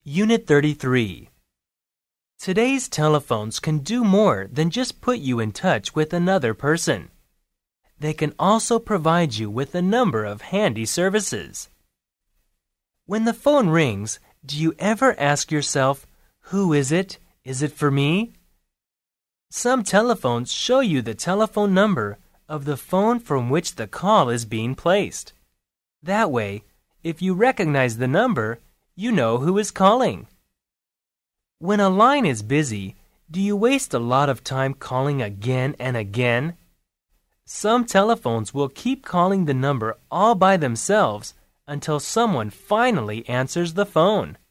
Unit 33. Today's telephones can do more than just put you in touch with another person. They can also provide you with a number of handy services. When the phone rings, do you ever ask yourself, "Who is it? Is it for me?" Some telephones show you the telephone number of the phone from which the call is being placed. That way, if you recognize the number, you know who is calling. When a line is busy, do you waste a lot of time calling again and again? Some telephones will keep calling the number all by themselves until someone finally answers the phone.